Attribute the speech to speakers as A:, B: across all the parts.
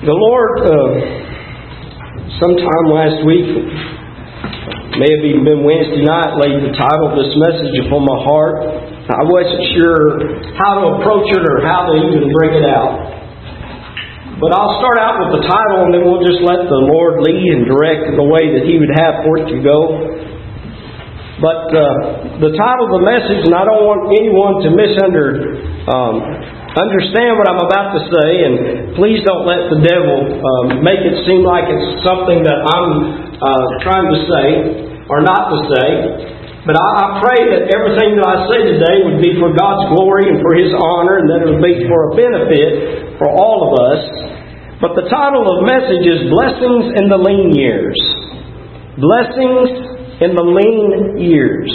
A: The Lord, sometime last week, may have even been Wednesday night, laid the title of this message upon my heart. I wasn't sure how to approach it or how to even bring it out. But I'll start out with the title, and then we'll just let the Lord lead and direct in the way that He would have for it to go. But the title of the message, and I don't want anyone to understand what I'm about to say, and please don't let the devil make it seem like it's something that I'm trying to say or not to say. But I pray that everything that I say today would be for God's glory and for His honor, and that it would be for a benefit for all of us. But the title of the message is Blessings in the Lean Years. Blessings in the Lean Years.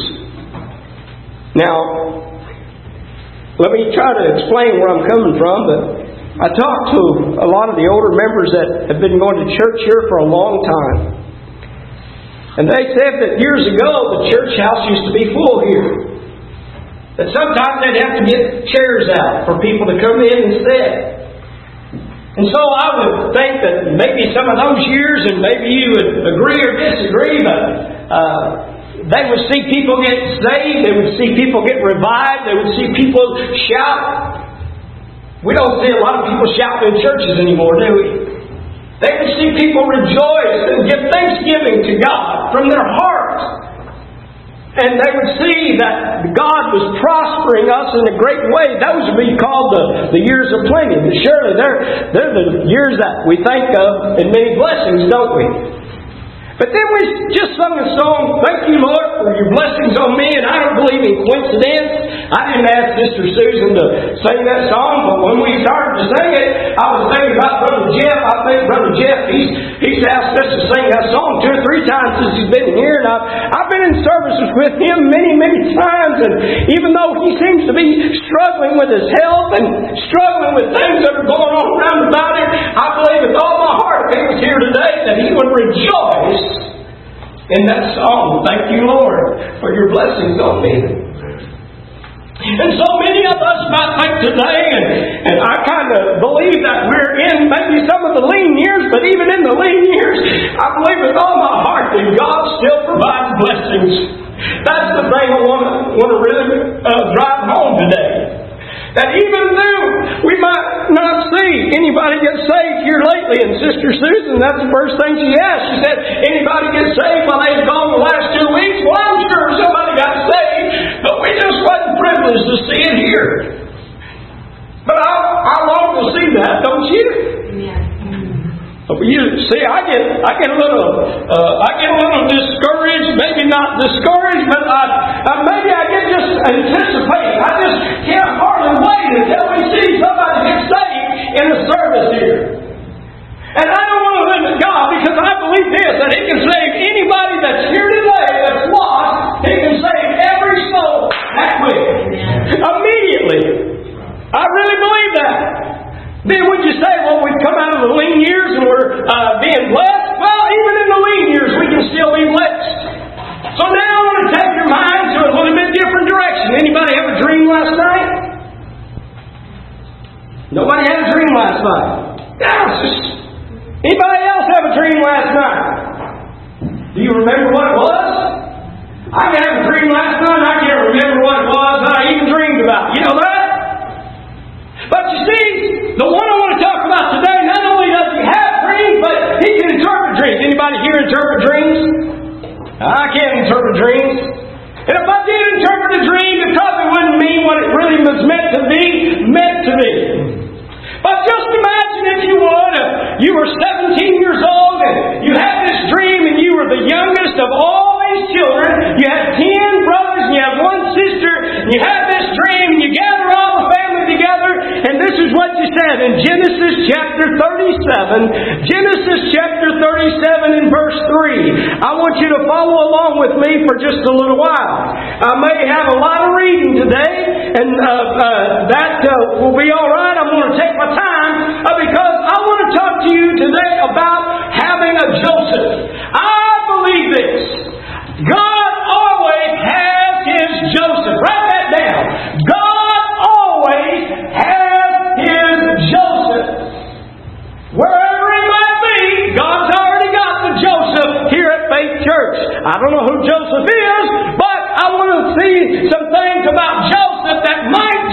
A: Now, let me try to explain where I'm coming from, but I talked to a lot of the older members that have been going to church here for a long time. And they said that years ago the church house used to be full here. That sometimes they'd have to get chairs out for people to come in and sit. And so I would think that maybe some of those years, and maybe you would agree or disagree, but they would see people get saved. They would see people get revived. They would see people shout. We don't see a lot of people shouting in churches anymore, do we? They would see people rejoice and give thanksgiving to God from their heart. And they would see that God was prospering us in a great way. Those would be called the years of plenty. But surely they're the years that we think of in many blessings, don't we? But then we just sung a song, "Thank you, Lord, for your blessings on me," and I don't believe in coincidence. I didn't ask Sister Susan to sing that song, but when we started to sing it, I was thinking about Brother Jeff. I think Brother Jeff, he's asked us to sing that song 2 or 3 times since he's been here, and I've been in services with him many, many times, and even though he seems to be struggling with his health and struggling with things that are going on around about him, I believe with all my heart, if he was here today, that he would rejoice in that song. Thank you, Lord, for your blessings on me. And so many of us might think today, and I kind of believe that we're in maybe some of the lean years, but even in the lean years, I believe with all my heart that God still provides blessings. That's the thing I want to really drive home today. That even though we might not see anybody get saved here lately, and Sister Susan, that's the first thing she asked. She said, "Anybody get saved while they've gone the last 2 weeks?" Well, I'm sure somebody got saved, but we just wasn't privileged to see it here. But I long to see that, don't you? Yeah. You see, I get a little discouraged. Maybe not discouraged, but maybe I get just anticipating. I just can't hardly wait until we see somebody get saved in a service here. And I don't want to limit God, because I believe this, that He can save anybody that's here today that's lost. He can save every soul that quick, immediately. I really believe that. Then would you say, well, we've come out of the lean years and we're being blessed? Well, even in the lean years, we can still be blessed. So now I want to take your mind to a little bit different direction. Anybody have a dream last night? Nobody had a dream last night. Anybody else have a dream last night? Do you remember what it was? I had a dream last night and I can't remember what it was that I even dreamed about. You know that? But you see, the one I want to talk about today, not only does he have dreams, but he can interpret dreams. Anybody here interpret dreams? I can't interpret dreams. And if I did interpret a dream, it probably wouldn't mean what it really was meant to be. But just imagine, if you would, you were 17 years old and you had this dream and you were the youngest of all these children. You had 10 brothers and you had 1 sister. And you had this dream and you gather all the family together. And this is what you said in Genesis chapter 37. Genesis chapter 37 and verse 3. I want you to follow along with me for just a little while. I may have a lot of reading today, and that will be all right. I'm going to take my time because I want to talk to you today about having a Joseph. I believe this. God always has His Joseph. Write that down. God always has His Joseph. Wherever don't know who Joseph is, but I want to see some things about Joseph that might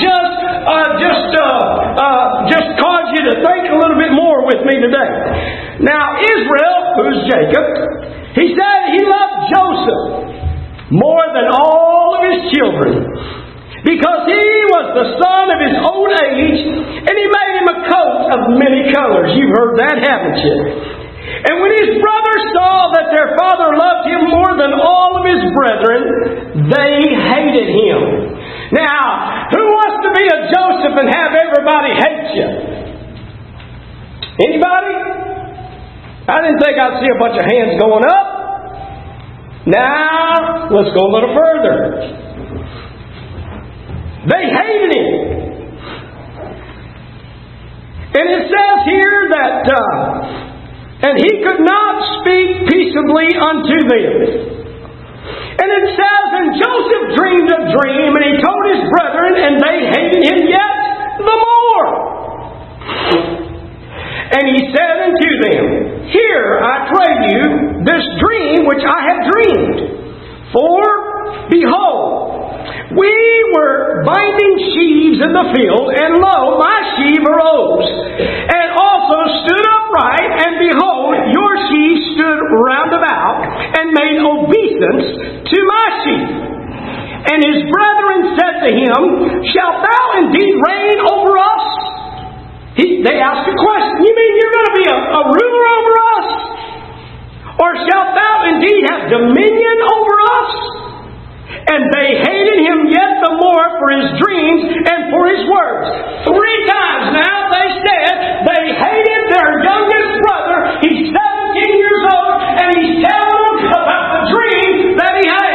A: just cause you to think a little bit more with me today. Now, Israel, who's Jacob, he said he loved Joseph more than all of his children, because he was the son of his old age, and he made him a coat of many colors. You've heard that, haven't you? And when his brothers saw that their father loved him more than all of his brethren, they hated him. Now, who wants to be a Joseph and have everybody hate you? Anybody? I didn't think I'd see a bunch of hands going up. Now, let's go a little further. They hated him. And it says here that and he could not speak peaceably unto them. And it says, and Joseph dreamed a dream, and he told his brethren, and they hated him yet the more. And he said unto them, hear, I pray you, this dream which I have dreamed. For, behold, we were binding sheaves in the field, and lo, my sheaf arose, and also stood upright, and behold, your sheaf stood round about, and made obeisance to my sheaf. And his brethren said to him, shalt thou indeed reign over us? They asked a question. You mean you're going to be a ruler over us? Or shalt thou indeed have dominion over us? And they hated him yet the more for his dreams and for his words. 3 times now they said they hated their youngest brother. He's 17 years old, and he's telling them about the dream that he had.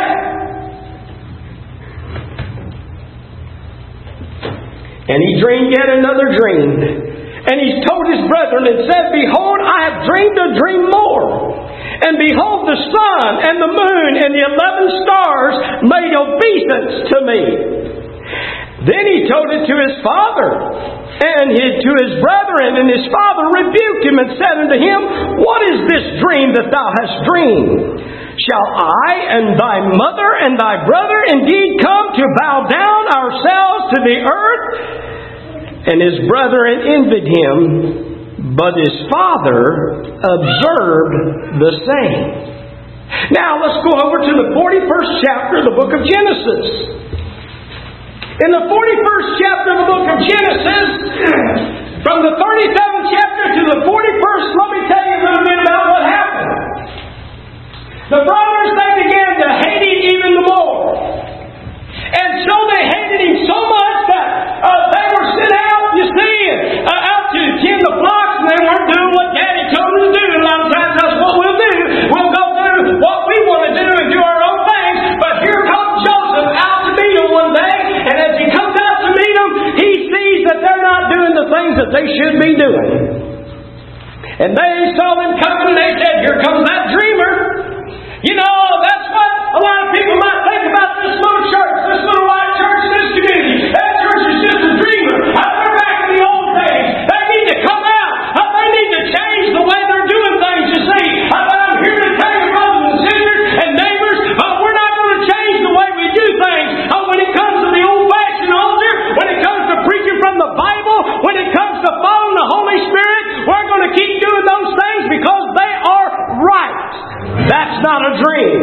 A: And he dreamed yet another dream. And he told his brethren and said, behold, I have dreamed a dream more. And behold, the sun and the moon and the 11 stars made obeisance to me. Then he told it to his father and to his brethren. And his father rebuked him and said unto him, what is this dream that thou hast dreamed? Shall I and thy mother and thy brother indeed come to bow down ourselves to the earth? And his brethren envied him, but his father observed the same. Now let's go over to the 41st chapter of the book of Genesis. In the 41st chapter of the book of Genesis, from the 37th chapter to the 41st, let me tell you a little bit about what happened. The brothers, they began to hate him even more. And so they hated him so much that they were sent out, you see, out to tend the flocks, and they weren't doing what Daddy told them to do. A lot of times that's what we'll do. We'll go do what we want to do and do our own things. But here comes Joseph out to meet them one day, and as he comes out to meet them, he sees that they're not doing the things that they should be doing. And they saw them coming, and they said, here comes that dreamer. You know, that's what a lot of people might think about this little church, this little white church, this community. That church is just a dreamer. They're back in the old days. They need to come out. They need to change the way they're doing things, you see. I'm here to tell you, brothers and sisters and neighbors, we're not going to change the way we do things. When it comes to the old-fashioned altar, when it comes to preaching from the Bible, when it comes to following the Holy Spirit, we're going to keep doing those things because they are right. That's not a dream.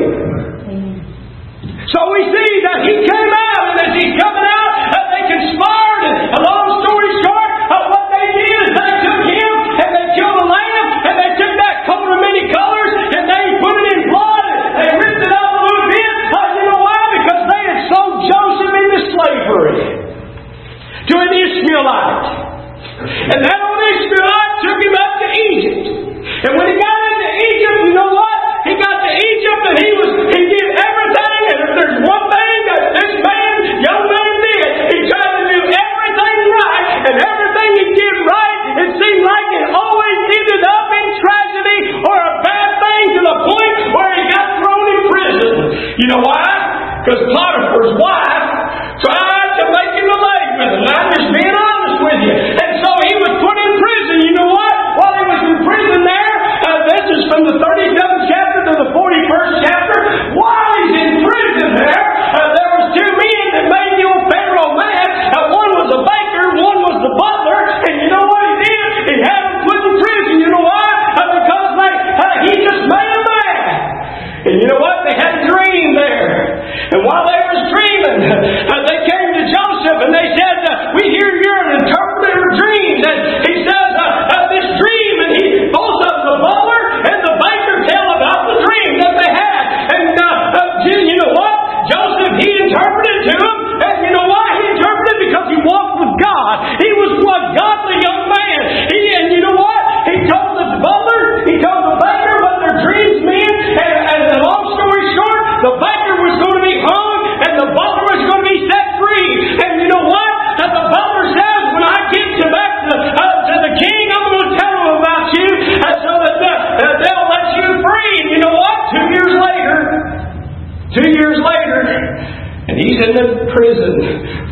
A: So we see that he came out, and as he's coming out, they conspired, and a long story short, what they did is they took him, and they killed a lamb, and they took that coat of many colors, and they put it in blood, and they ripped it up a little bit. You know why? Because they had sold Joseph into slavery to an Ishmaelite. And that old Ishmaelite took him up to Egypt. And when he got into Egypt, you know what? He got to Egypt and he did everything. And if there's one thing that this young man did, he tried to do everything right. And everything he did right, it seemed like it always ended up in tragedy or a bad thing to the point where he got thrown in prison. You know why? Because Potiphar's wife tried to make him a leg with him. I'm just being honest with you. And so he was put in prison. You know what? While he was in prison there, this is from the 37th chapter to the 41st chapter. What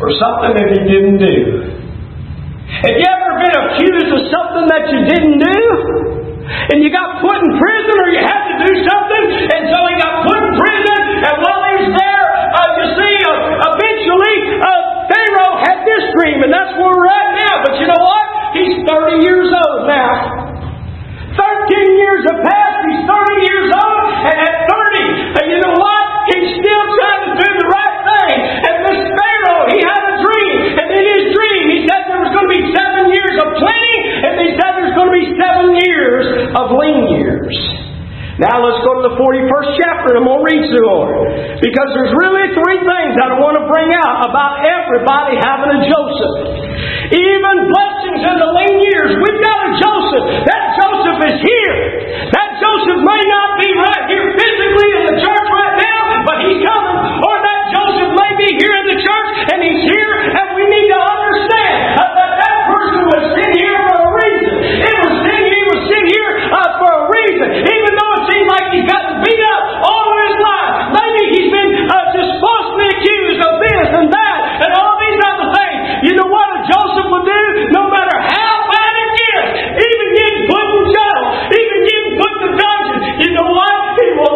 A: for something that he didn't do. Have you ever been accused of something that you didn't do? And you got put in prison, or you had to do something, and so he got put in prison, and while he was there, you see, eventually, Pharaoh had this dream, and that's where we're at now. But you know what? He's 30 years old now. 13 years have passed, he's 30 years old, and at 30, you know what? He's still trying to do the right thing. And this Pharaoh, he had a dream, and in his dream, he said there was going to be 7 years of plenty, and he said there's going to be 7 years of lean years. Now let's go to the 41st chapter, and I'm going to read through it. Because there's really 3 things that I want to bring out about everybody having a Joseph. Even blessings in the lean years. We've got a Joseph. That Joseph is here. That Joseph may not be right here physically in the church right now, but he's coming. Or that Joseph may be here in the church, and he's here, and we need to understand that person was sent here for a reason. He was sent here for a reason. Even though it seems like he's gotten beat up all of his life. Maybe he's been just falsely accused of this and that and all these other things. You know what a Joseph would do? No matter how bad it gets, even getting put in jail, even getting put in the dungeon, you know what? He will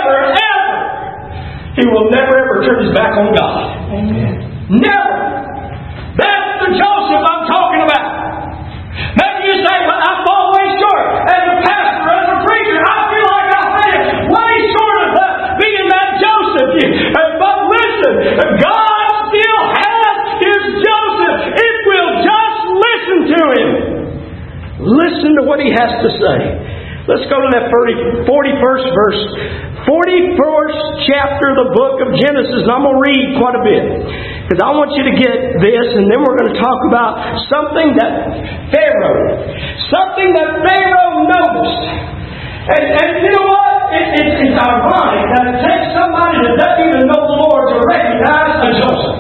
A: never ever turn his back on God. Amen. Never. That's the Joseph I'm talking about. Maybe you say, well, I fall way short. As a pastor, as a preacher, I feel like I fail way short of being that Joseph. But listen, God still has his Joseph if we'll just listen to him. Listen to what he has to say. Let's go to that 41st verse. 41st chapter of the book of Genesis. And I'm going to read quite a bit. Because I want you to get this, and then we're going to talk about something that Pharaoh noticed. And you know what? It's ironic that it takes somebody that doesn't even know the Lord to recognize a Joseph.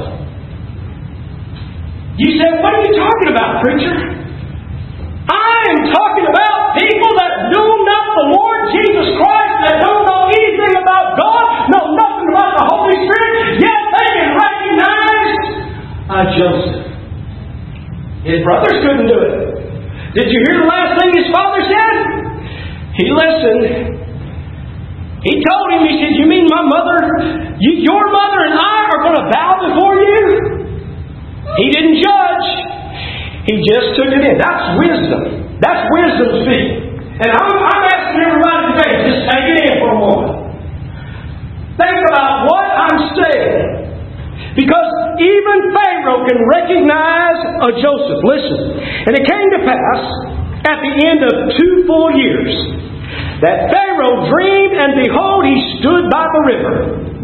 A: You said, what are you talking about, preacher? I am talking about people that do not the Lord Jesus Christ, that don't know anything about God, know nothing about the Holy Spirit, yet they can recognize a Joseph. His brothers couldn't do it. Did you hear the last thing his father said? He listened. He told him, he said, you mean my mother, your mother and I are going to bow before you? He didn't judge. He just took it in. That's wisdom. That's wisdom speaking. And I'm asking everybody today, just take it in for a moment. Think about what I'm saying. Because even Pharaoh can recognize a Joseph. Listen. And it came to pass at the end of 2 full years that Pharaoh dreamed, and behold, he stood by the river.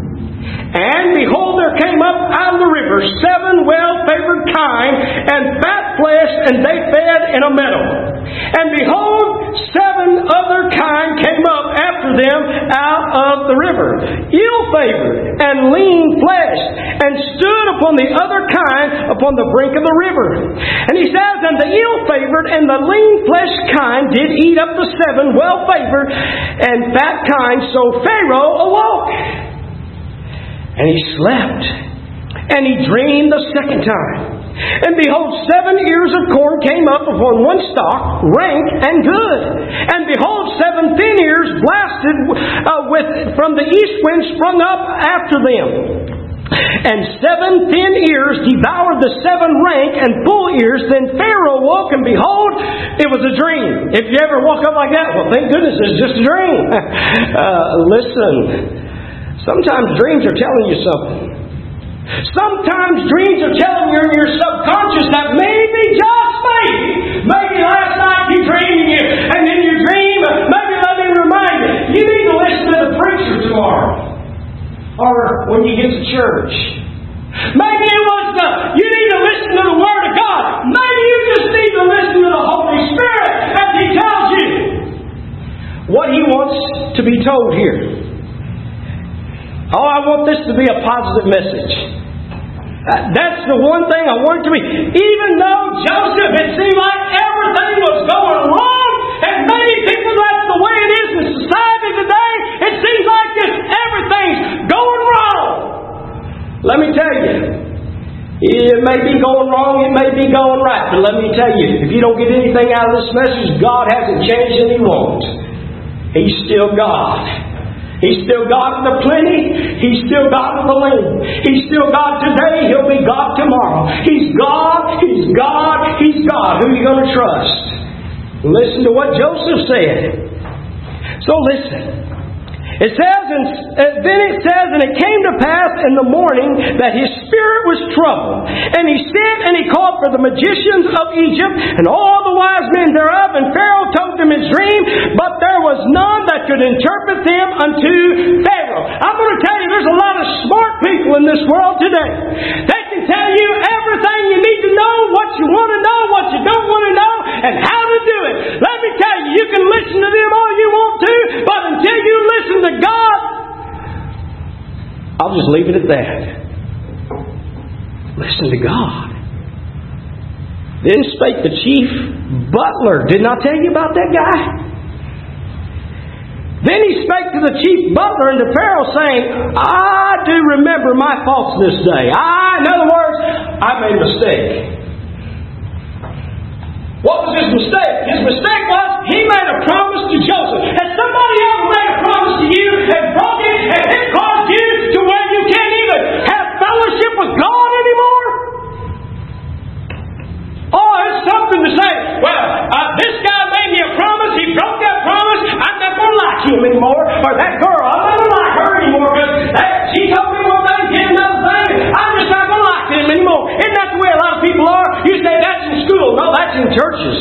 A: And behold, there came up out of the river 7 well-favored kine and fat flesh, and they fed in a meadow. And behold, 7 other kine came up after them out of the river, ill-favored and lean fleshed, and stood upon the other kine upon the brink of the river. And he says, and the ill-favored and the lean-fleshed kine did eat up the 7 well-favored and fat kine. So Pharaoh awoke. And he slept, and he dreamed the 2nd time. And behold, 7 ears of corn came up upon one stalk, rank and good. And behold, 7 thin ears blasted from the east wind sprung up after them. And 7 thin ears devoured the 7 rank and full ears. Then Pharaoh woke, and behold, it was a dream. If you ever woke up like that, well, thank goodness it's just a dream. Listen. Sometimes dreams are telling you something. Sometimes dreams are telling you in your subconscious that maybe, just maybe last night you dreamed and in your dream, maybe let me remind you need to listen to the preacher tomorrow. Or when you get to church. Maybe it was you need to listen to the Word of God. Maybe you just need to listen to the Holy Spirit as He tells you what He wants to be told here. Oh, I want this to be a positive message. That's the one thing I want it to be. Even though Joseph, it seemed like everything was going wrong, and many people, that's the way it is in society today. It seems like everything's going wrong. Let me tell you, He see, it may be going wrong, it may be going right, but let me tell you, if you don't get anything out of this message, God hasn't changed and He won't. He's still God. He's still God of the plenty. He's still God of the lean. He's still God today. He'll be God tomorrow. He's God. He's God. He's God. Who are you going to trust? Listen to what Joseph said. So listen. It says, and it came to pass in the morning that his spirit was troubled. And he sent and he called for the magicians of Egypt and all the wise men thereof. And Pharaoh told them his dream, but there was none that could interpret them unto Pharaoh. I'm going to tell you, there's a lot of smart people in this world today. They can tell you everything you need to know, what you want to know, what you don't want to know, and how to do it. Let me tell you, you can listen to them all you want to, but until you listen to God, I'll just leave it at that. Listen to God. Then spake the chief butler. Didn't I tell you about that guy? Then he spake to the chief butler and to Pharaoh, saying, I do remember my faults this day. In other words, I made a mistake. What was his mistake? His mistake was he made a promise to Joseph. Has somebody ever made a promise to you and broke it, and it caused you to where you can't even have fellowship with God anymore? Oh, it's something to say, well, this guy made me a promise, he broke that promise, I'm not going to like him anymore. Or that girl, I'm not going to like her anymore because she told me one thing, did another thing, I'm just not going to like him anymore. Isn't that the way a lot of people are? You say that's in school. No, that's in churches.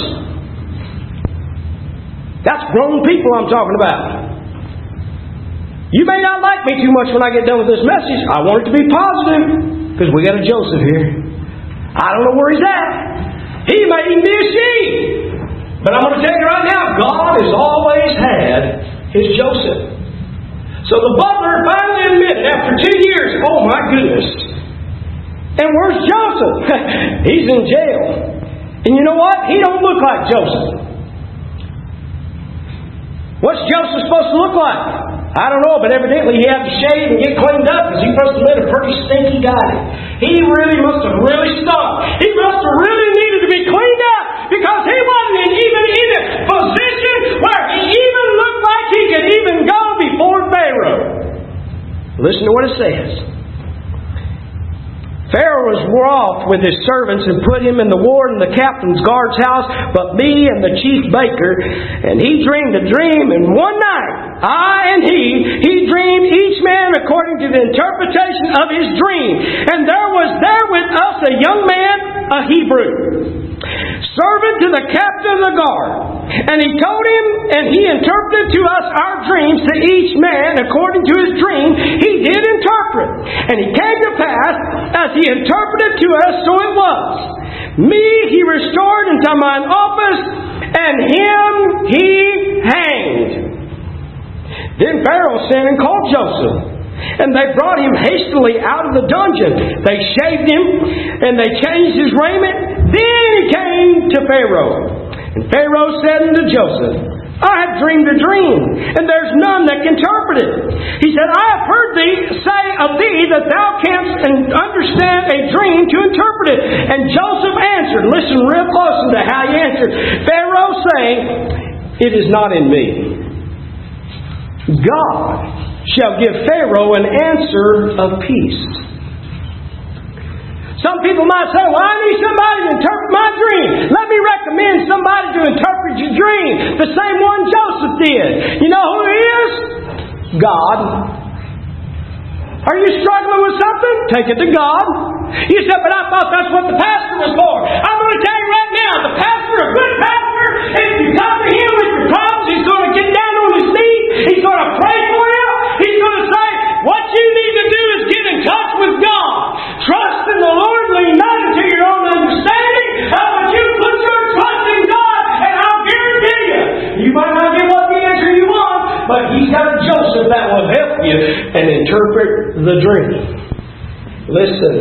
A: That's grown people I'm talking about. You may not like me too much when I get done with this message. I want it to be positive because we got a Joseph here. I don't know where he's at. He may even be a she. But I'm going to tell you right now, God has always had his Joseph. So the butler finally admitted after 2 years, oh my goodness. And where's Joseph? He's in jail. And you know what? He don't look like Joseph. What's Joseph supposed to look like? I don't know, but evidently he had to shave and get cleaned up because he must have been a pretty stinky guy. He really must have really stunk. He must have really needed to be cleaned up because he wasn't even in a position where he even looked like he could even go before Pharaoh. Listen to what it says. Pharaoh was wroth with his servants and put him in the ward in the captain's guard's house, but me and the chief baker, and he dreamed a dream, and one night, I and he dreamed each man according to the interpretation of his dream. And there was there with us a young man, a Hebrew, servant to the captain of the guard. And he told him, and he interpreted to us our dreams to each man according to his dream. He did interpret. And it came to pass, as he interpreted to us, so it was. Me he restored into mine office, and him he hanged. Then Pharaoh sent and called Joseph. And they brought him hastily out of the dungeon. They shaved him, and they changed his raiment. Then he came to Pharaoh. And Pharaoh said unto Joseph, I have dreamed a dream, and there's none that can interpret it. He said, I have heard thee say of thee that thou canst understand a dream to interpret it. And Joseph answered, listen real close to how he answered. Pharaoh saying, it is not in me. God shall give Pharaoh an answer of peace. Some people might say, well, I need somebody to interpret my dream. Let me recommend somebody to interpret your dream. The same one Joseph did. You know who he is? God. Are you struggling with something? Take it to God. You said, but I thought that's what the pastor was for. I'm going to tell you right now, the pastor, a good pastor, if you come to him with your problems, he's going to get down on his knees. He's going to pray for you. He's going to say, what you need to do is get in touch with God. Trust in the Lord, lean not into your own understanding. But you put your trust in God, and I'll guarantee you might not get what the answer you want, but he's got a Joseph that will help you and interpret the dream. Listen.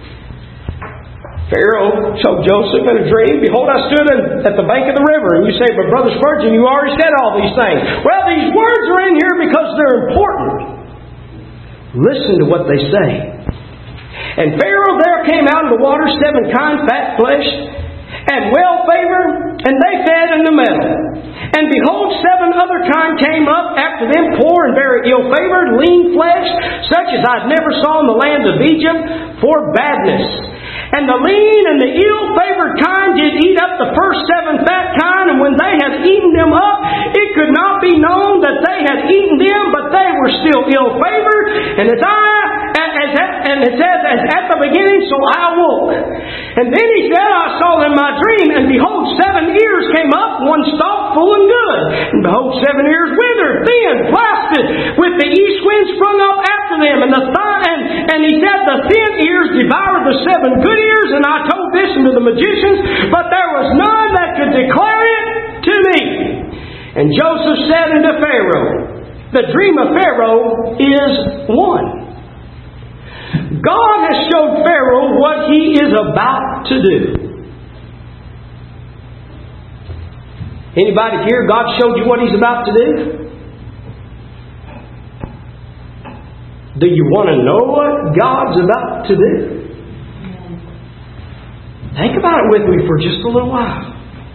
A: Pharaoh told Joseph in a dream, behold, I stood at the bank of the river. And you say, but Brother Spurgeon, you already said all these things. Well, these words are in here because they're important. Listen to what they say. And Pharaoh there came out of the water 7 kinds, fat flesh, and well-favored, and they fed in the meadow. And behold, 7 other kind came up after them, poor and very ill-favored, lean flesh, such as I never saw in the land of Egypt, for badness. And the lean and the ill-favored kind did eat up the first 7 fat kind, and when they had eaten them up, it could not be known that they had eaten them, but they were still ill-favored. And it says, as at the beginning, so I awoke. And then he said, I saw in my dream, and behold, 7 ears came up, one stalk full and good. And behold, 7 ears withered, thin, blasted, with the east wind sprung up after them. And he said, the thin ears devoured the 7 good ears, and I told this unto the magicians, but there was none that could declare it to me. And Joseph said unto Pharaoh, the dream of Pharaoh is one. God has showed Pharaoh what he is about to do. Anybody here, God showed you what he's about to do? Do you want to know what God's about to do? Think about it with me for just a little while.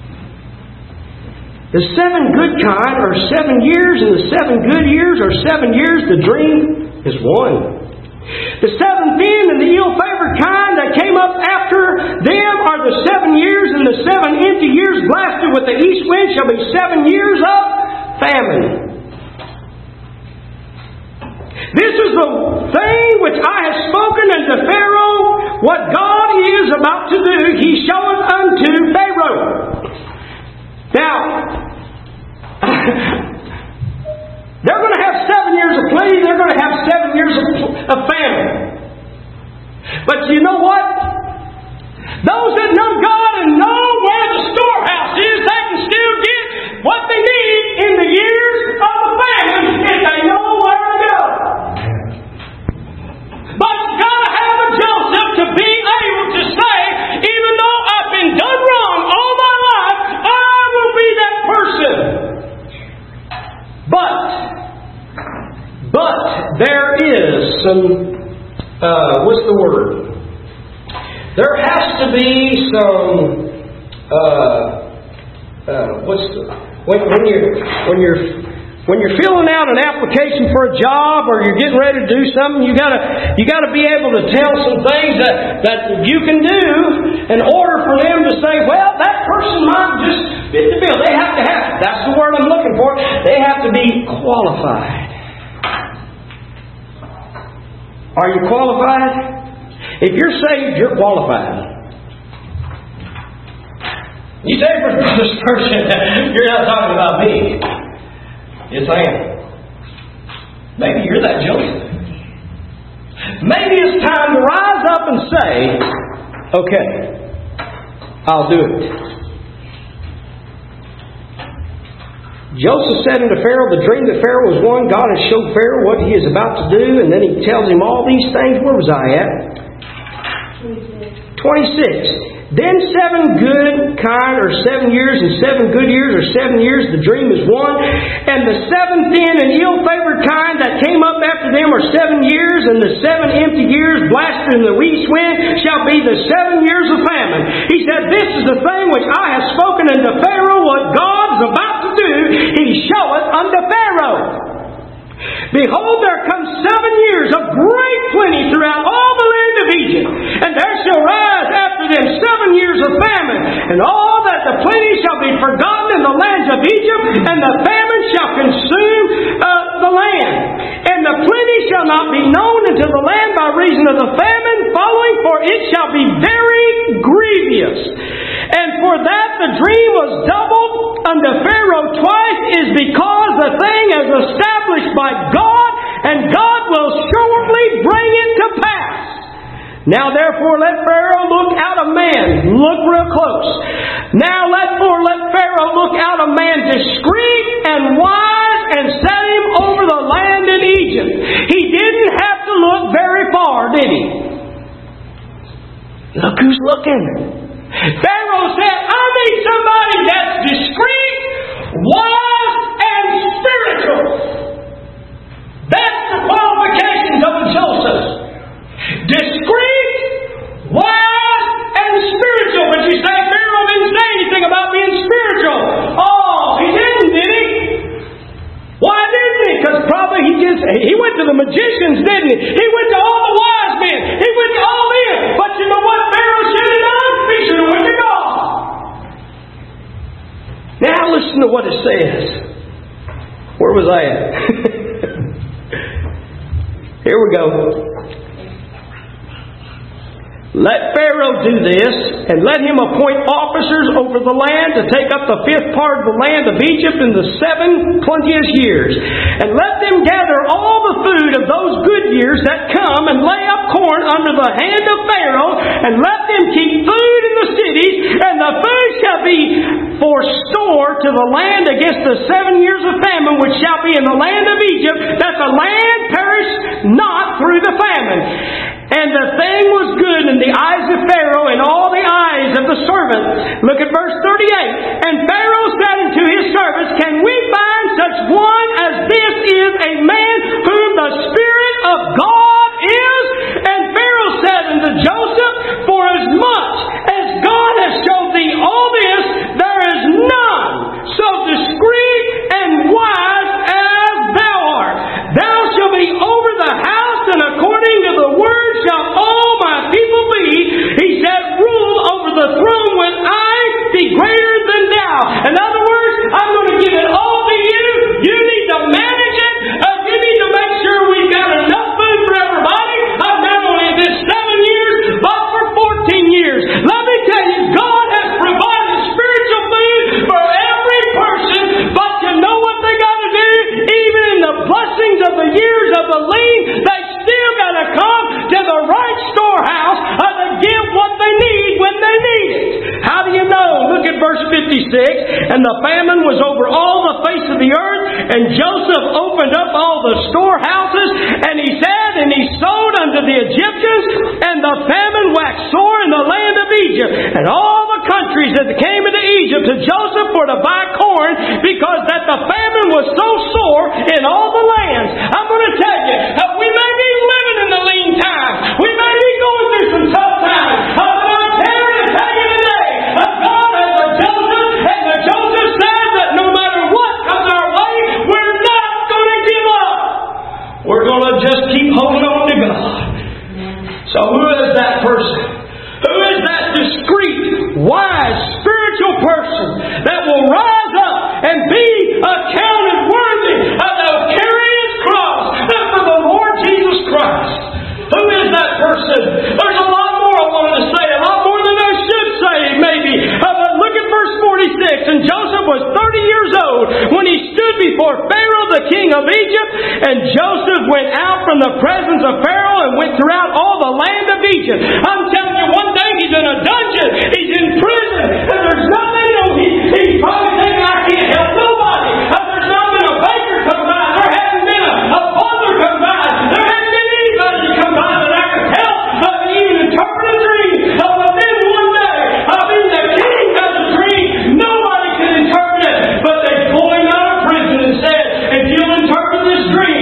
A: The 7 good kind are 7 years, and the 7 good years are 7 years. The dream is one. The 7 thin and the ill-favored kind that came up after them are the 7 years, and the 7 empty years blasted with the east wind shall be 7 years of famine. This is the thing which I have spoken unto Pharaoh. What God is about to do, he showeth unto Pharaoh. Now, they're going to have 7 years of plenty. They're going to have 7 years of famine. But you know what? Those that know God and know where the storehouse is, they can still get what they need in the years of the famine if they know where to go. But you've got to have a Joseph to be able to say, even though I've been done wrong all my life, I will be that person. But there is some, what's the word? There has to be some, when you're filling out an application for a job or you're getting ready to do something, you gotta be able to tell some things that you can do in order for them to say, well, that person might just fit the bill. They have to have it. That's the word I'm looking for. They have to be qualified. Are you qualified? If you're saved, you're qualified. You say for this person, you're not talking about me. Yes, I am. Maybe you're that Joseph. Maybe it's time to rise up and say, okay, I'll do it. Joseph said unto Pharaoh, the dream that Pharaoh was one, God has showed Pharaoh what he is about to do, and then he tells him all these things. Where was I at? 26. Then 7 good kind are 7 years, and 7 good years are 7 years. The dream is one. And the 7 thin and ill-favored kind that came up after them are 7 years, and the 7 empty years blasted in the east wind shall be the 7 years of famine. He said, this is the thing which I have spoken unto Pharaoh, what God is about to do, he showeth unto Pharaoh. Behold, there comes 7 years of great plenty throughout all the land of Egypt, and there shall rise after them 7 years of famine, and all that the plenty shall be forgotten in the lands of Egypt, and the famine shall consume the land. And the plenty shall not be known unto the land by reason of the famine following, for it shall be very grievous. And for that the dream was doubled unto Pharaoh twice, is because the thing is established by God, and God will shortly bring it to pass. Now therefore let Pharaoh look out a man. Look real close. Now let Pharaoh look out a man discreet and wise, and set him over the land in Egypt. He didn't have to look very far, did he? Look who's looking. Pharaoh said, I need somebody that's discreet, wise, and spiritual. That's the qualifications of a Joseph. Discreet, listen to what it says. Where was I at? Here we go. Let Pharaoh do this, and let him appoint officers over the land to take up the fifth part of the land of Egypt in the 7 plenteous years. And let them gather all the food of those good years that come, and lay up corn under the hand of Pharaoh, and let them keep food in the cities, and the food shall be for store to the land against the 7 years of famine which shall be in the land of Egypt, that the land perish not through the famine. And the thing was good in the eyes of Pharaoh and all the eyes of the servant. Look at verse 38. And Pharaoh said unto his servants, Can we find such one as this is a man whom the Spirit of God is? And Pharaoh said unto Joseph, For as much as God has showed thee all this, there is none so discreet and wise as thou art. Thou shalt be over the house, and according to the word shall all my people be. He said, Rule over the throne when I be greater than thou. In other words, I'm going to give it all to you. You need to manage it. You need to make sure we've got enough food for everybody. Not only this 7 years, but for 14 years. Let me tell you, God has provided spiritual food for every person, but you know what they got to do? Even in the blessings of the years of the lean, they still got to come to the right storehouse to give what they need when they need it. How do you know? Look at verse 56. And the famine was over all the face of the earth, and Joseph opened up all the storehouses, and he said, and he sold unto the Egyptians, and the famine waxed sore in the land of Egypt. And all the countries that came into Egypt to Joseph for to buy corn, because that the famine was so sore in all the lands. I'm going to tell you, we may be living in the lean times. We may be going through some tough times. But I'm here to tell you today, God has a Joseph, and the Joseph says that no matter what comes our way, we're not going to give up. We're going to just keep holding on to God. So who is that person? Who is that discreet, wise, spiritual person that will rise up and be accounted worthy of carry his cross for the Lord Jesus Christ? Who is that person? There's a lot more I wanted to say, a lot more than I should say, maybe. But look at verse 46. And Joseph was 30 years old when he stood before Pharaoh, the king of Egypt. And Joseph went out from the presence of Pharaoh and went throughout all the land of Egypt. I'm telling you, one day he's in a dungeon. He's in prison. And there's nothing, he's probably thinking, I can't help nobody. There's not been a baker come by. There hasn't been a butler come by. There hasn't been anybody to come by that I could help. Even interpret a dream. But then one day, the king has a dream. Nobody can interpret it. But they pulled him out of prison and said, if you'll interpret this dream,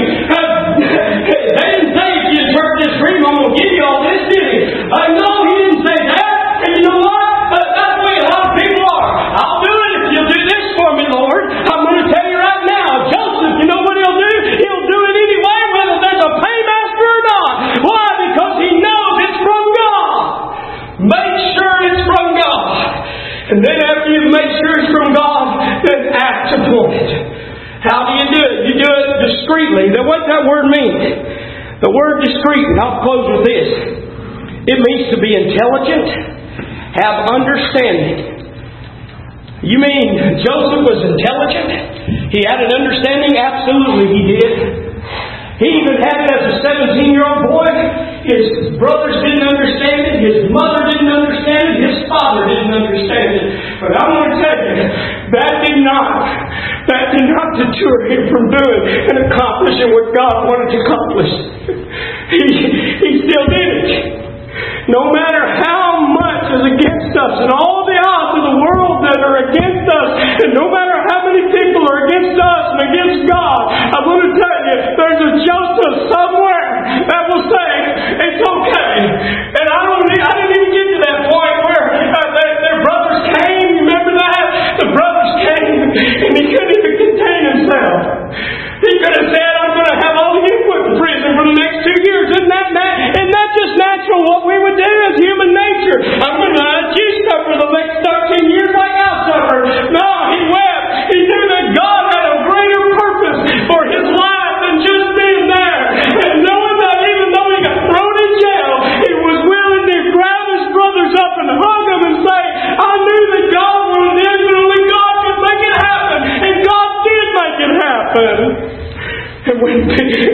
A: they didn't say if you interpret this dream, I'm going to give you all this, did he? No, he didn't say that. And you know what? That's the way a lot of people are. I'll do it if you'll do this for me, Lord. I'm going to tell you right now, Joseph, you know what he'll do? He'll do it anyway, whether there's a paymaster or not. Why? Because he knows it's from God. Make sure it's from God. And then after you make sure it's from God, then act upon it. How do you do it? You do it discreetly. Now, what does that word mean? The word discreet, and I'll close with this. It means to be intelligent, have understanding. You mean Joseph was intelligent? He had an understanding? Absolutely he did. He even had it as a 17-year-old boy. His brothers didn't understand it. His mother didn't understand it. His father didn't understand it. But I want to tell you, that did not deter him from doing and accomplishing what God wanted to accomplish. He still did it. No matter how much is against us and all the odds of the world that are against us, and no matter how many people are against us and against God, I want to tell you, there's a Joseph somewhere that will say, it's okay. And I didn't even get to that point where their brothers came. You remember that? The brothers came and he couldn't even contain himself. He could have said, I'm going to have all of you put in prison for the next 2 years. Isn't that just natural what we would do as human nature? I'm going to let you suffer the next 13 years like I suffered. No, he wept. He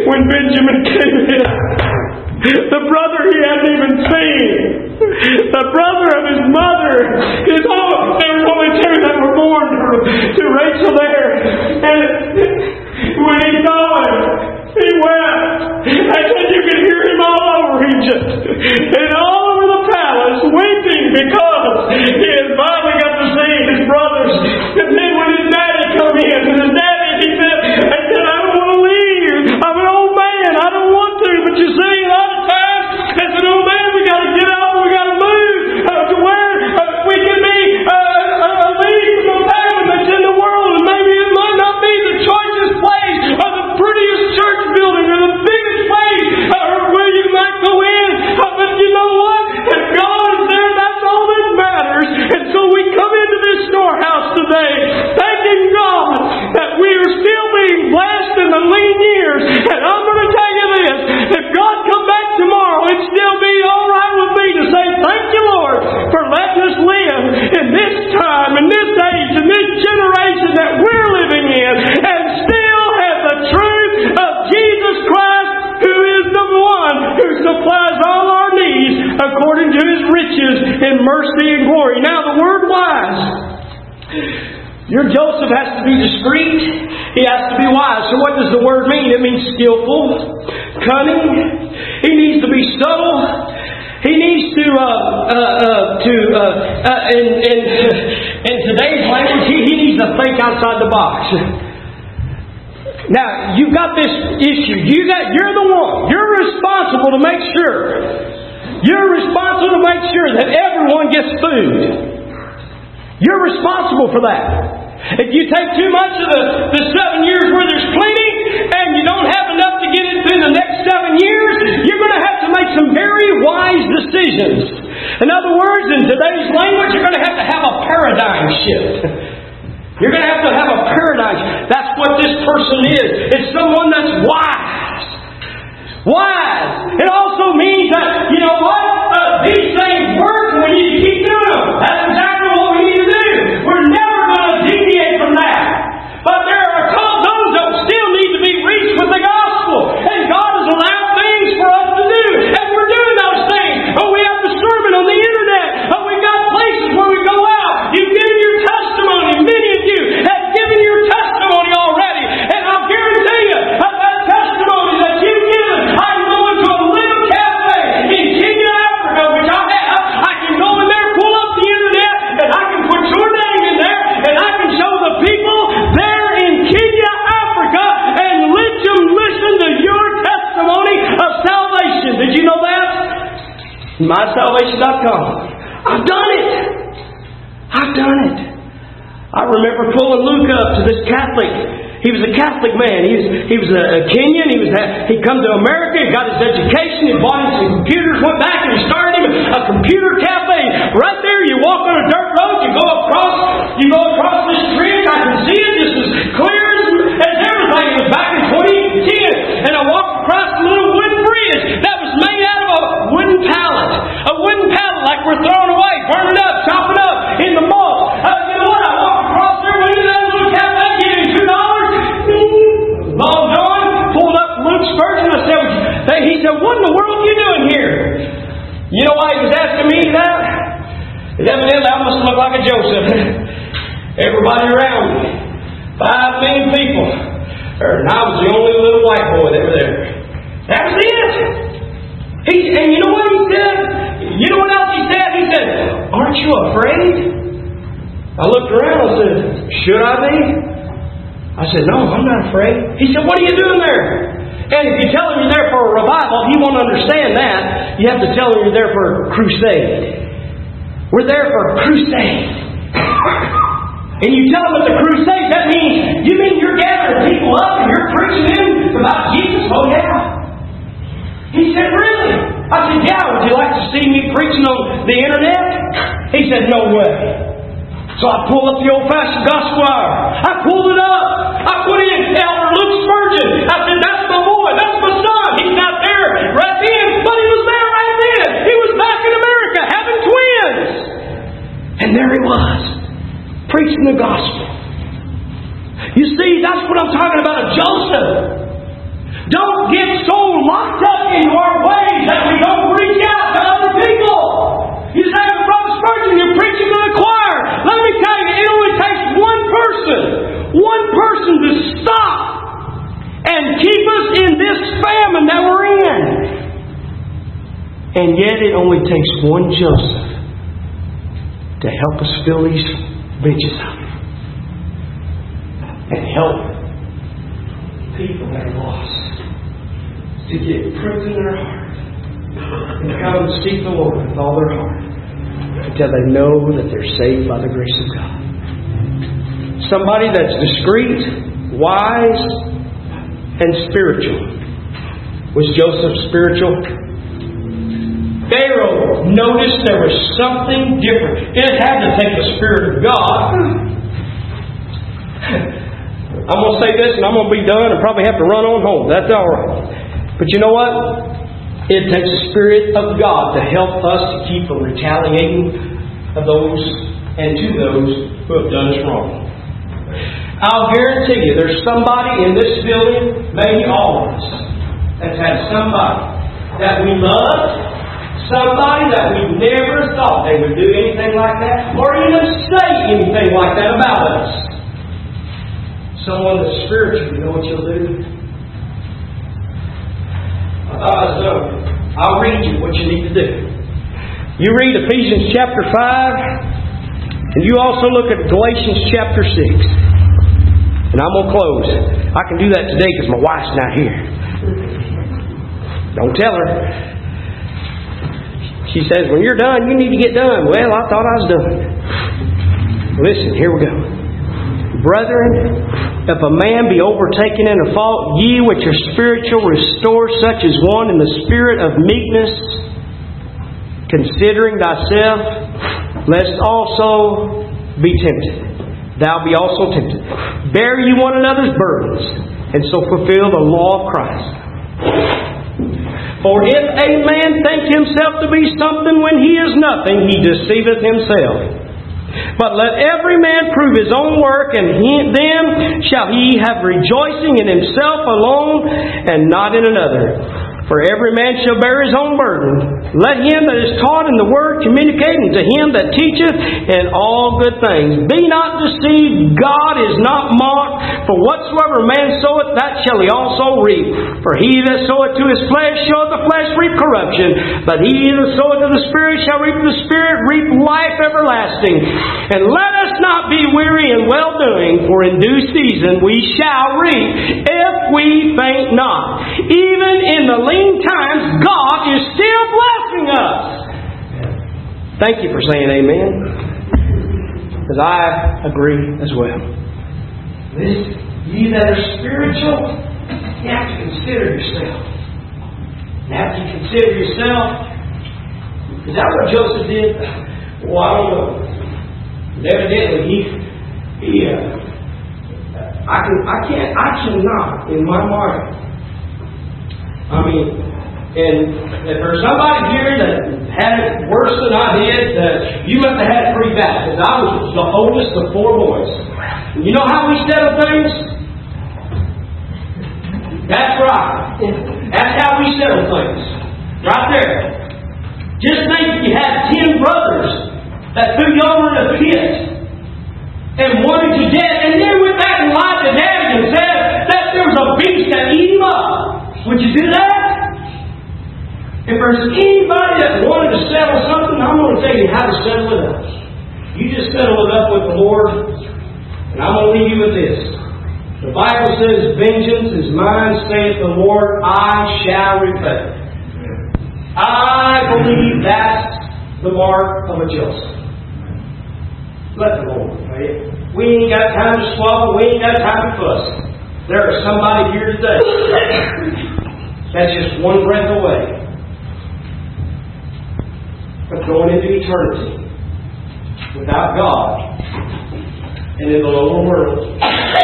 A: when Benjamin came in. The brother he hadn't even seen. The brother of his mother. There was only two that were born to Rachel there. And when he saw him, he wept. I said you could hear him all over Egypt. And all over the palace, weeping because he had finally got to see his brothers. And then when his daddy come in, and his daddy, he said, I don't want to leave. I'm an old man. I don't want to. But you see, a lot of times, as an old man, we got to get out. We got to move to where we can be a lead from the family that's in the world. And maybe it might not be the choicest place or the prettiest church building or the biggest place where you might go in. But you know what? If God is there, that's all that matters. And so we come into this storehouse today, thanking God that we are still being blessed in the lean years. And I'm going to tell you this, if God come back tomorrow, it'd still be all right with me to say, thank you, Lord, for letting us live in this time, in this age, in this generation that we're living in, and still have the truth of Jesus Christ, who is the one who supplies all our needs according to His riches in mercy and glory. Now, the word wise. Your Joseph has to be discreet. He has to be wise. So what does the word mean? It means skillful, cunning. He needs to be subtle. He needs to, in today's language, he needs to think outside the box. Now, you've got this issue. You're the one. You're responsible to make sure. You're responsible to make sure that everyone gets food. You're responsible for that. If you take too much of the 7 years where there's plenty, and you don't have enough to get into the next 7 years, you're going to have to make some very wise decisions. In other words, in today's language, you're going to have a paradigm shift. You're going to have a paradigm. That's what this person is. It's someone that's wise. Wise. It also means that, you know what? These things work when you keep doing them. That's exactly what we need to do. We're never going to deviate from that. But there are those that still need to be reached with the gospel. And God has allowed things for us to do. And we're doing those things. Oh, we have the sermon on the internet. Oh, we've got places where we go out. You've given your testimony. Many of you have given your testimony already. And I'll guarantee you that testimony that you've given, I'm going to a little cafe in Kenya, Africa, which I have. I can go in there, pull up the internet, and I can put your name in there, and I can show the people there in Kenya, Africa, and let them listen to your testimony of salvation. Did you know that? MySalvation.com. I've done it. I've done it. I remember pulling Luke up to this Catholic. He was a Catholic man. He was a Kenyan. He'd come to America. He got his education. He bought him some computers. Went back and he started him a computer cafe. Right there, you walk on a dirt road. You go across this bridge. I can see it just as clear as everything. It was back in 2010, and I walked across a little wooden bridge that was made out of a wooden pallet. A wooden pallet like we're throwing away, burning up, chopping up in the mall. You know what? I walked across there, went into that little cafe, gave him $2. Long John pulled up Luke Spurgeon. I said, he said, what in the world are you doing here? You know why he was asking me that? Evidently, I must look like a Joseph. Everybody around me, 5 million people, and I was the only little white boy that was there. That was it. And you know what he said? You know what else he said? He said, aren't you afraid? I looked around and said, should I be? I said, no, I'm not afraid. He said, what are you doing there? And if you tell him you're there for a revival, he won't understand that. You have to tell him you're there for a crusade. We're there for a crusade. And you tell them it's a crusade, that means, you mean you're gathering people up and you're preaching them about Jesus? Oh, yeah. He said, really? I said, yeah, would you like to see me preaching on the internet? He said, no way. So I pulled up the old-fashioned gospel hour. I pulled it up. I put in Elder Luke Spurgeon. I said, that's my boy. That's my son. He's not there right then, but he was there right then. He was back in America having twins. And there he was, preaching the gospel. You see, that's what I'm talking about, a Joseph. Don't get so locked up in our ways that we don't reach out to other people. You say, Brother Spurgeon, you're preaching to the choir. Let me tell you, it only takes one person to stop and keep us in this famine that we're in. And yet it only takes one Joseph to help us fill these benches up and help people that are lost to get truth in their heart and come and seek the Lord with all their heart until they know that they're saved by the grace of God. Somebody that's discreet, wise, and spiritual. Was Joseph spiritual? Pharaoh noticed there was something different. It had to take the Spirit of God. I'm going to say this and I'm going to be done and probably have to run on home. That's all right. But you know what? It takes the Spirit of God to help us to keep from retaliating of those and to those who have done us wrong. I'll guarantee you there's somebody in this building, maybe all of us, that's had somebody that we loved, somebody that we never thought they would do anything like that or even say anything like that about us. Someone that's spiritual, you know what you'll do? I'll read you what you need to do. You read Ephesians chapter 5, and you also look at Galatians chapter 6. And I'm going to close. I can do that today because my wife's not here. Don't tell her. She says, when you're done, you need to get done. Well, I thought I was done. Listen, here we go. Brethren, if a man be overtaken in a fault, ye which are spiritual, restore such as one in the spirit of meekness, considering thyself, lest also be tempted. Thou be also tempted. Bear ye one another's burdens, and so fulfill the law of Christ. For if a man think himself to be something when he is nothing, he deceiveth himself. But let every man prove his own work, and then shall he have rejoicing in himself alone, and not in another. For every man shall bear his own burden. Let him that is taught in the word communicate unto him that teacheth in all good things. Be not deceived, God is not mocked. For whatsoever man soweth, that shall he also reap. For he that soweth to his flesh shall the flesh reap corruption. But he that soweth to the Spirit shall reap the Spirit, reap life everlasting. And let us not be weary in well-doing, for in due season we shall reap, if we faint not. Even in the lean times, God is still blessing us. Thank you for saying amen. Because I agree as well. Ye that are spiritual, you have to consider yourself. And after you consider yourself, is that what Joseph did? Well, I don't know. But evidently, I cannot in my mind. I mean, and if there's somebody here that had it worse than I did, you must have had it pretty bad. Because I was the oldest of 4 boys. And you know how we settle things? That's right. That's how we settle things. Right there. Just think if you had 10 brothers that threw you over in a pit and wanted you dead, and then went back and lied to Daddy and said that there was a beast that ate him up. Would you do that? If there's anybody that wanted to settle something, I'm going to tell you how to settle it up. You just settle it up with the Lord, and I'm going to leave you with this. The Bible says, vengeance is mine, saith the Lord, I shall repay. I believe that's the mark of a Joseph. Let the Lord pay it. We ain't got time to swallow, we ain't got time to fuss. There is somebody here today that's just one breath away of going into eternity without God and in the lower world.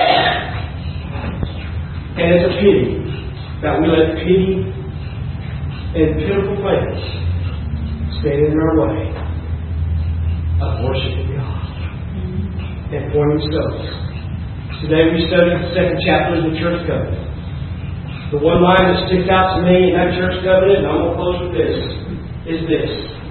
A: And it's a pity that we let pity and pitiful things stand in our way of worshiping God and pointing souls. Today we studied the 2nd chapter of the Church Covenant. The one line that sticks out to me in that church covenant, and I'm going to close with this, is this.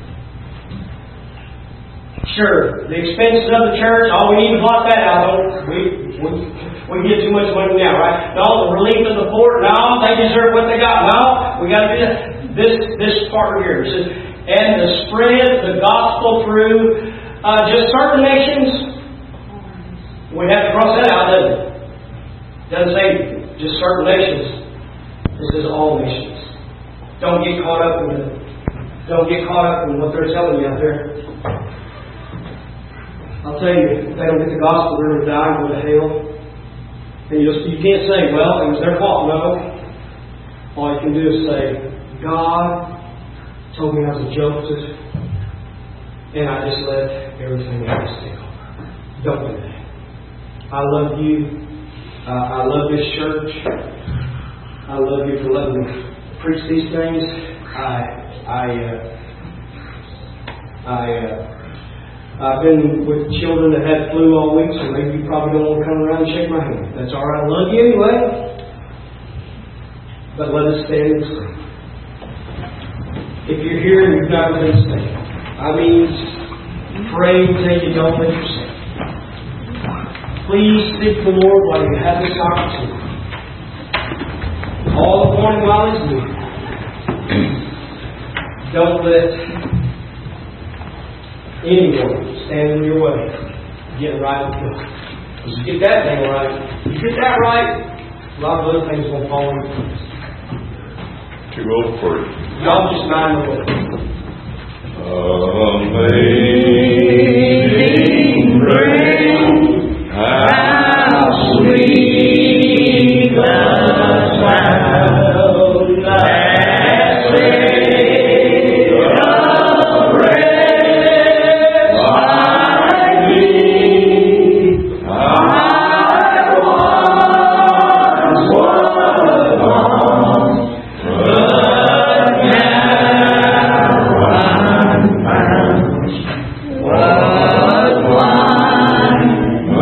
A: Sure, the expenses of the church, we need to blot that out. We get too much money now, right? No, the relief of the poor, no, they deserve what they got. No, we got to do this part here. It says, and the spread the gospel through just certain nations. We have to cross that out, doesn't it? It doesn't say just certain nations. It says all nations. Don't get caught up in what they're telling you out there. I'll tell you, if they don't get the gospel, they're going to die and go to hell. And you can't say, well, it was their fault. No. All you can do is say, God told me I was a Joseph, and I just let everything else take over. Don't do that. I love you. I love this church. I love you for letting me preach these things. I've been with children that had flu all week, so maybe you probably don't want to come around and shake my hand. That's all right. I love you anyway. But let us stand and sing. If you're here and you've not been saved, I mean, pray until you don't let yourself. Please seek the Lord while you have this opportunity. All the morning while He's new. Don't let anyone stand in your way. Get right with God. Because you get that thing right, you get that right, a lot of other things won't fall into place.
B: Too old for it.
A: Y'all just mind the way.
B: Amazing grace, how sweet the sound that saved a wretch like me. I once was lost, but now I'm found. Was blind,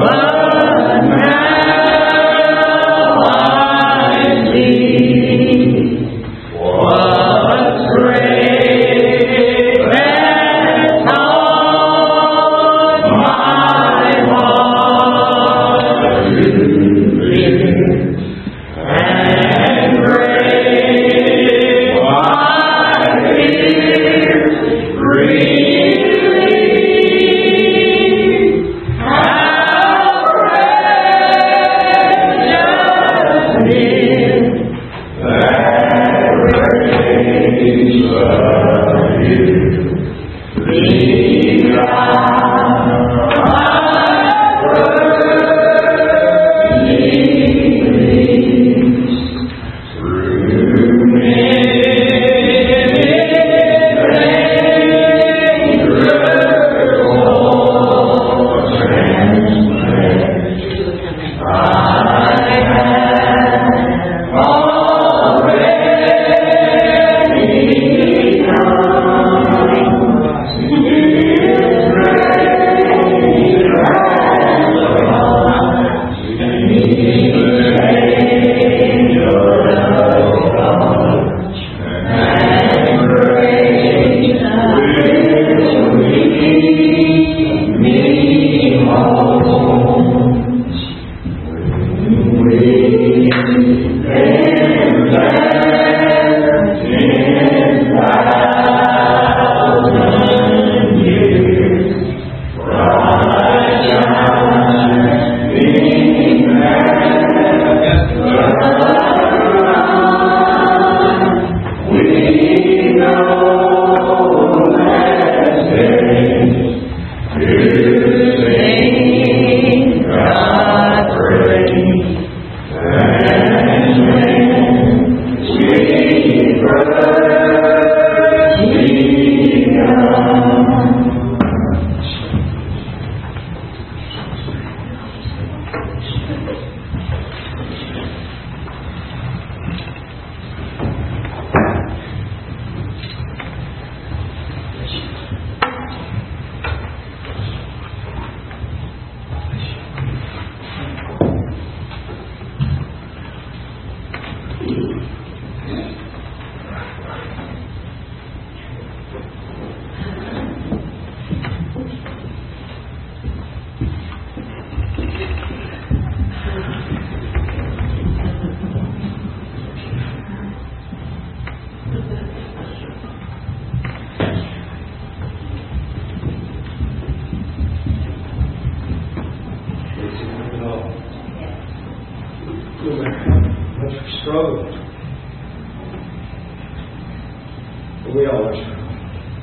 A: no matter how much we struggle, we all are struggling.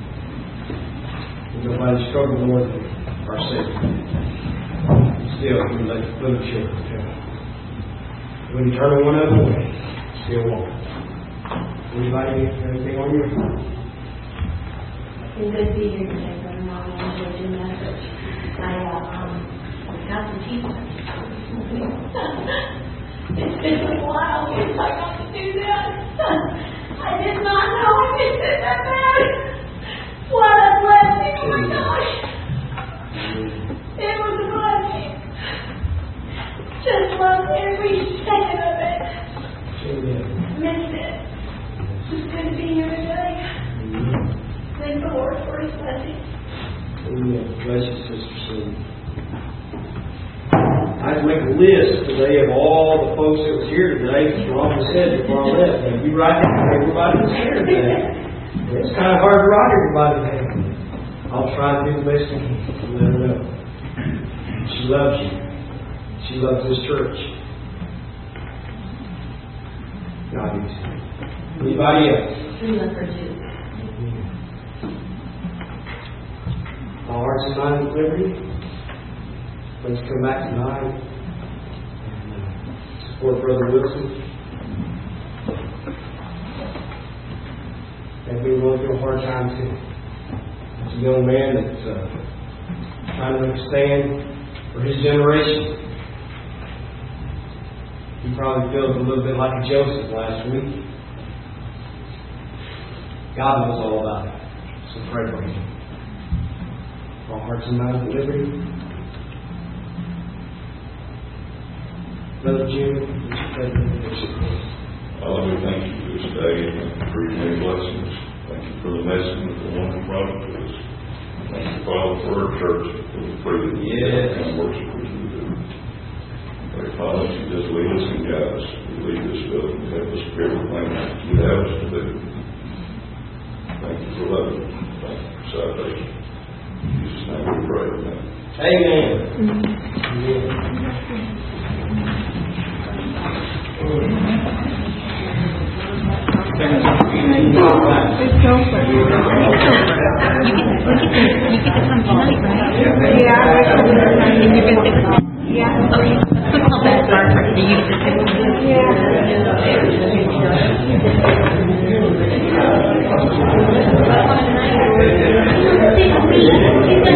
A: Nobody struggles more than our Savior. Still, we let the little children tell. When you turn one other way, still walk. Anybody have anything on your heart?
C: It's good to be here today, Brother Mom. I enjoyed your message. I got to teach them. It's been a while since I got to do that. I did not know I could do that bad. What a blessing. Oh my gosh. It was a blessing. Just loved every second of it. Missed it. It's good to be here today. Thank the Lord for His blessing.
A: Amen. Bless you, Sister Sue. I had to make a list today of all the folks that was here today, because Ron said before I left, and you write down everybody that's here today. It's kind of hard to write everybody down. I'll try to do the best I can to let her know. She loves you. She loves this church. God is. Anybody else?
C: We love her too.
A: All hearts and minds at liberty. Let's come back tonight and support Brother Wilson. And we will through a hard time too. It's a young man that's trying to make a stand for his generation. He probably feels a little bit like a Joseph last week. God knows all about it. So pray for him. All hearts and minds at liberty. Brother Jim,
D: Father, we thank you for this day and for your many blessings. Thank you for the message that the one who brought it to us. Thank you, Father, for our church, for the freedom and worship we can do. Pray, Father, that you just lead us and guide us. We lead this building to help us to everything that you have us to do. Thank you for loving us. Thank you for salvation. In Jesus' name we pray. Amen.
A: Amen.